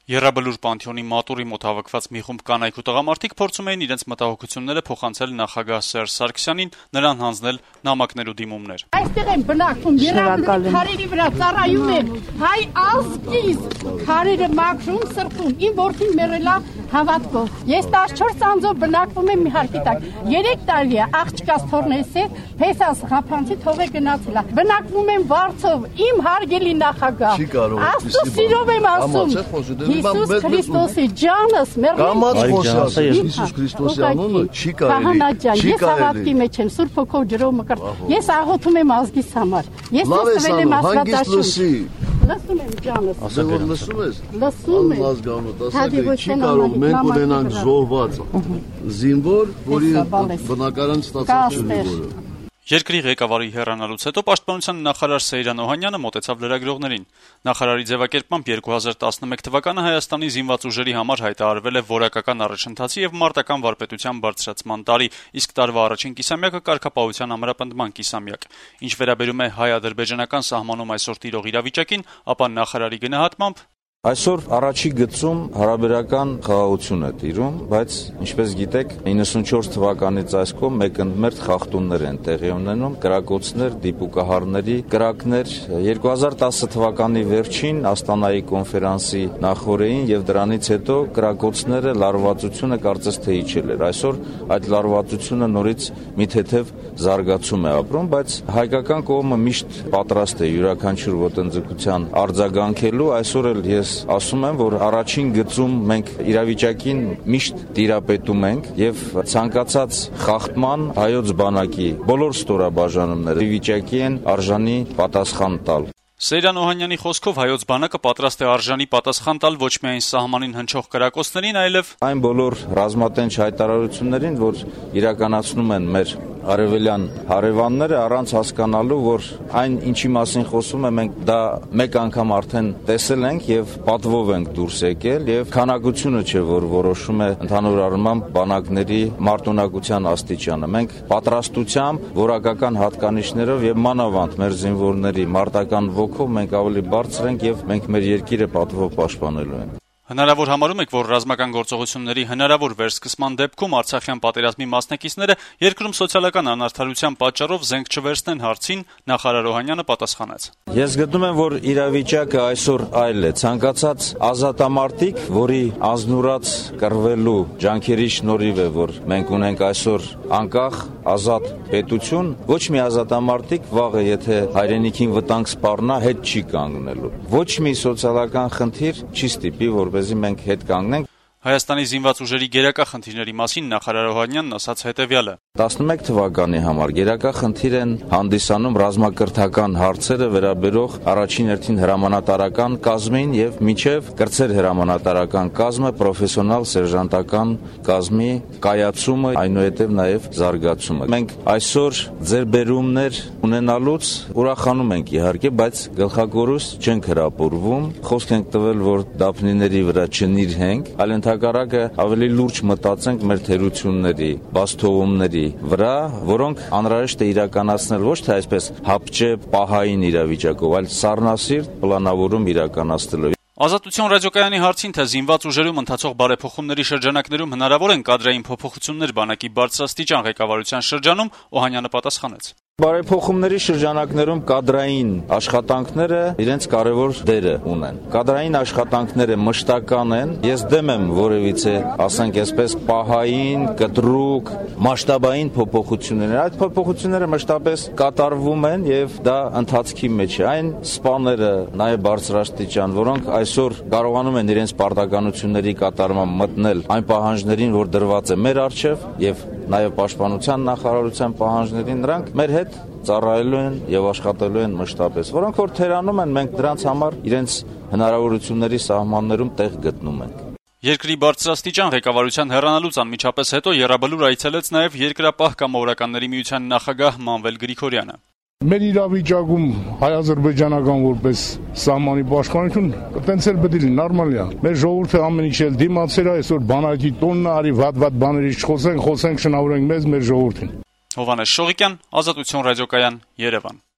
Եռաբլուր Պանթեոնի մատուրի մոտ հավաքված մի խումբ կանայք ու տղամարդիկ փորձում էին իրենց մտահոգությունները փոխանցել նախագահ Սերժ Սարգսյանին, նրան հանձնել նամակներ ու դիմումներ։ Այստեղ են բնակվում, Եռաբլուրի քարերի վրա ծառայում են հայ ազգից, քարերը մաքրում, սրբում, իմ որդին մեռել է հավատքով։ Ես 14 անձով բնակվում եմ մի հարկի տակ։ 3 տարի է աղջկաս թորնես է, փեսաս խափանցի թողե գնացել է։ Բնակվում եմ Վարչով, իմ հարգելի նախագահ։ Աստծո սիրով եմ ասում։ Հիսուս Քրիստոսի ջանս մեռնել։ Հիսուս Քրիստոսի անունը չի կարելի։ Ես հավատքի մեջ եմ, Սուրբ Հոգով ջրով մկրտ։ Ես աղոթում եմ ազգիս համար։ Ես ստվել եմ աստվածաշունչ։ Լսում եմ ջանս։ Ասել որ լսում ես։ Լսում եմ։ Ազգանոտ, ասել չի կարող մենք ունենանք զոհված զինվոր, որի բնակարան ստացած չունի որը։ Երկրի ղեկավարի հեռանալուց հետո Պաշտպանության նախարար Սեյրան Օհանյանը մոտեցավ լրագրողներին։ Նախարարի ձևակերպմամբ 2011 թվականը Հայաստանի զինված ուժերի համար հայտարարվել է որակական առաջընթացի եւ մարտական վարպետության բարձրացման տարի, իսկ տարվա առաջին կիսամյակը կարգապահության ամրապնդման կիսամյակ։ Ինչ վերաբերում է հայ-ադրբեջանական սահմանում այսօր տիրող իրավիճակին, ապա նախարարի գնահատմամբ Այսօր առաջի գծում հարաբերական խաղաղություն է տիրում, բայց ինչպես գիտեք, 94 թվականից այս կողմ մեկընդմերթ խախտումներ են տեղի ունենում, կրակոցներ, դիպուկահարների կրակներ։ 2010 թվականի վերջին Աստանայի կոնֆերանսի նախօրեին եւ դրանից հետո կրակոցները լարվածությունը կարծես թե իջել էր։ Այսօր այդ լարվածությունը նորից մի թեթև զարգացում է ապրում, բայց հայկական կողմը միշտ պատրաստ է յուրաքանչյուր ոտնձգության արձագանքելու։ Այսօր էլ ես ասում եմ, որ առաջին գծում մենք իրավիճակին միշտ տիրապետում ենք եւ ցանկացած խախտման հայոց բանակի բոլոր ստորաբաժանումները վիճակի են արժանի պատասխան տալ։ Սեյրան Օհանյանի խոսքով հայոց բանակը պատրաստ է արժանի պատասխան տալ ոչ միայն սահմանին հնչող կրակոցներին, այլև այն բոլոր ռազմատենչ հայտարարություններին, որ իրականացնում են մեր արևելյան հարևանները առանց հասկանալու, որ այն ինչի մասին խոսում է, մենք դա մեկ անգամ արդեն տեսել ենք եւ պատվով ենք դուրս եկել եւ քանակությունը չէ, որ որոշում է ընդհանուր առմամբ բանակների մարտունակության աստիճանը։ Մենք պատրաստությամբ, որակական հատկանիշներով եւ մանավանդ մեր զինվորների մարտական ոգով մենք ավելի բարձր ենք եւ մենք մեր երկիրը պատվով պաշտպանելու ենք։ Հնարավոր համարում եք, որ ռազմական գործողությունների հնարավոր վերսկսման դեպքում Արցախյան պատերազմի մասնակիցները երկրում սոցիալական անարդարության պատճառով զենք չվերցնեն հարցին, նախարար Օհանյանը պատասխանեց։ Ես գտնում եմ, որ իրավիճակը այսօր այլ է։ Ցանկացած ազատամարտիկ, որի անznուրած կռվելու ջանքերի շնորհիվ է, որ մենք ունենք այսօր անկախ, ազատ պետություն, ոչ մի ազատամարտիկ վաղը, եթե հայրենիքին վտանգ սպառնա, հետ չի կանգնելու։ Ոչ մի սոցիալական խնդիր չի ստիպի, որպեսզի մենք հետ կանգնենք։ Հայաստանի զինված ուժերի գերակա խնդիրների մասին նախարար Օհանյանն ասաց հետևյալը. 11 թվականի համար գերակա խնդիր են հանդիսանում ռազմակրթական հարցերը վերաբերող առաջին հերթին հրամանատարական կազմին եւ միջև կրտսեր հրամանատարական կազմը, պրոֆեսիոնալ սերժանտական կազմի կայացումը, այնուհետև նաեւ զարգացումը։ Մենք այսօր ձեռբերումներ ունենալուց ուրախանում ենք իհարկե, բայց գլխակորուս չենք հրապուրվում։ Խոսք ենք տվել, որ դափնիների վրա չնիրհենք, այլ ընդհակառակը ավելի լուրջ մտածենք մեր թերությունների, բացթողումների վրա, որոնք անհրաժեշտ է իրականացնել ոչ թե այսպես հապճե պահային իրավիճակով, այլ սառնասիրտ պլանավորում իրականացնելով։ Ազատություն ռադիոկայանի հարցին, թե զինված ուժերում ընթացող բարեփոխումների շրջանակներում հնարավոր են կադրային փոփոխություններ բանակի բարձրաստիճան ղեկավարության շրջանում, Օհանյանը պատասխանեց. Բարեփոխումների շրջանակներում կադրային աշխատանքները իրենց կարևոր դերը ունեն։ Կադրային աշխատանքները մշտական են։ Ես դեմ եմ որևիցե, ասենք այսպես, պահային, կտրուկ, մասշտաբային փոփոխություններ։ Այդ փոփոխությունները մշտապես կատարվում են եւ դա ընթացքի մեջ է։ Այն սպաները, նաեւ բարձրաստիճան, որոնք այսօր կարողանում են իրենց պարտականությունների կատարման մտնել այն պահանջներին, որ դրված է մեր առջև եւ նաեւ պաշտպանության նախարարության պահանջներին, նրանք մեր հետ ծառայելու են եւ աշխատելու են մշտապես, որոնք որ թերանում են, մենք դրանց համար իրենց հնարավորությունների սահմաններում տեղ գտնում ենք։ Երկրի բարձրաստիճան ղեկավարության հեռանալուց անմիջապես հետո Եռաբլուր այցելեց նաեւ Երկրապահ կամավորականների միության նախագահ Մանվել Գրիգորյանը։ Մեր իրավիճակում հայ-ադրբեջանական որպես սահմանի պաշտպանություն տենց էլ պետք է նորմալ է։ Մեր ժողովուրդը ամեն ինչ էլ դիմացել է, այսօր բանակի տոնն արի վատ բաներից խոսենք, շնորհավորենք մեզ մեր ժողովրդին։ Հովհաննես Շողիկյան, Ազատություն ռադիոկայան, Երևան։